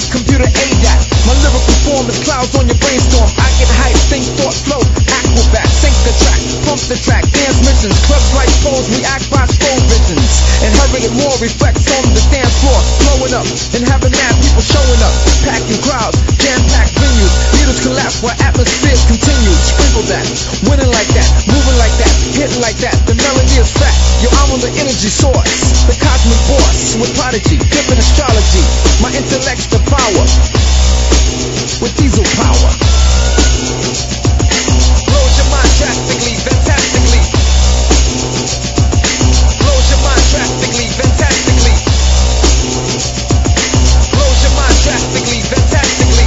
need computer ADAT. My lyrical form is clouds on your brainstorm. I get hype, think, thought, flow, acrobat. Sync the track, pump the track, dance missions. Clubs like pros, we act by slow visions. Inherited war reflects on the dance floor. Blowing up and having mad people showing up. Packing crowds, jam-packed venues. Needles collapse while atmospheres continue. Sprinkle that, winning like that, moving like that, hitting like that. The melody is fat. Yo, I'm on the energy source. The cosmic boss with prodigy, different astrology. My intellect's the power with diesel power. Blows your mind drastically, fantastically. Blows your mind drastically, fantastically. Blows your mind drastically, fantastically.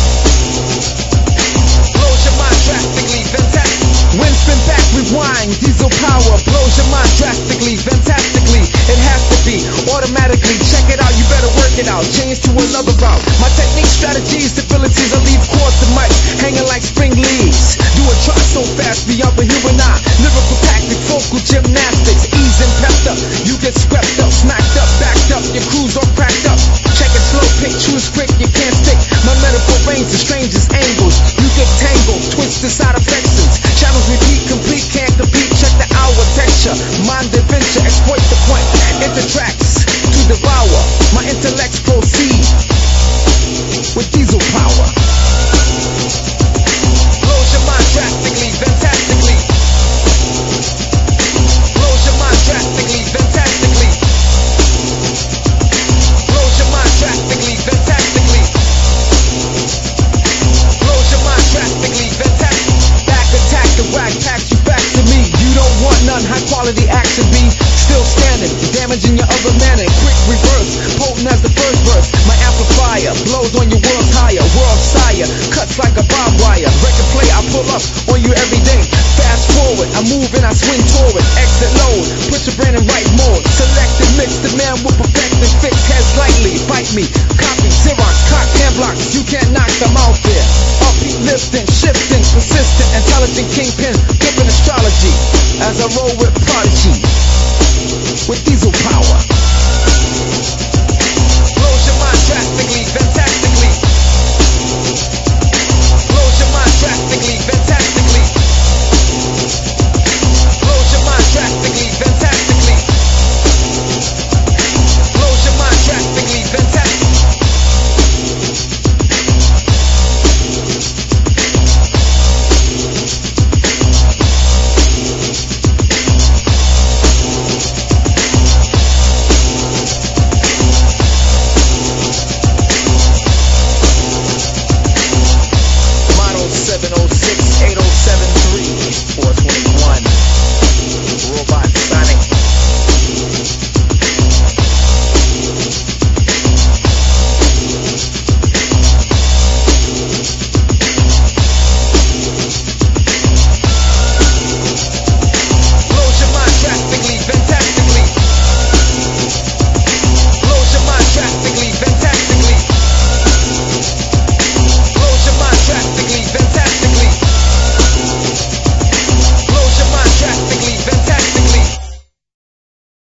Blows your mind drastically, fantastically. Wind spin back, rewind, diesel power. Blows your mind drastically, fantastically. It has to be automatically. Check it out, you better work it out. Change to another route. My technique, strategies, abilities, I leave chords to mic hanging like spring leaves. Do a try so fast beyond the human eye. Lyrical tactic, vocal gymnastics, ease and pepped up. You get swept up, smacked up, backed up. Your crew's all cracked up. Check it slow, pick, choose quick, you can't stick. My metaphor range the strangest angles. You get tangled, twisted side affections. Channels repeat, complete, can't compete. Check the hour texture, mind adventure, exploit the point. Enter tracks to devour. My intellects proceed with diesel power. Blows your mind drastically, fantastically. Blows your mind drastically, fantastically. Blows your mind drastically, fantastically. Blows your mind drastically, fantastically. Back attack, the whack packs you back to me. You don't want none, high quality action be still standing, damaging your other manner. Quick reverse, potent as the first verse. My amplifier blows on your world's higher, world sire, cuts like a barbed wire. Record play, I pull up on you every day. Fast forward, I move and I swing forward. Exit load, put your brain in right mode. Select and mix, the man will perfect and fix. Heads lightly, bite me, copy, Xerox, cock, hand blocks. You can't knock them out there. Upbeat, lifting, shifting, persistent, intelligent kingpin, different astrology. As I roll with prodigy.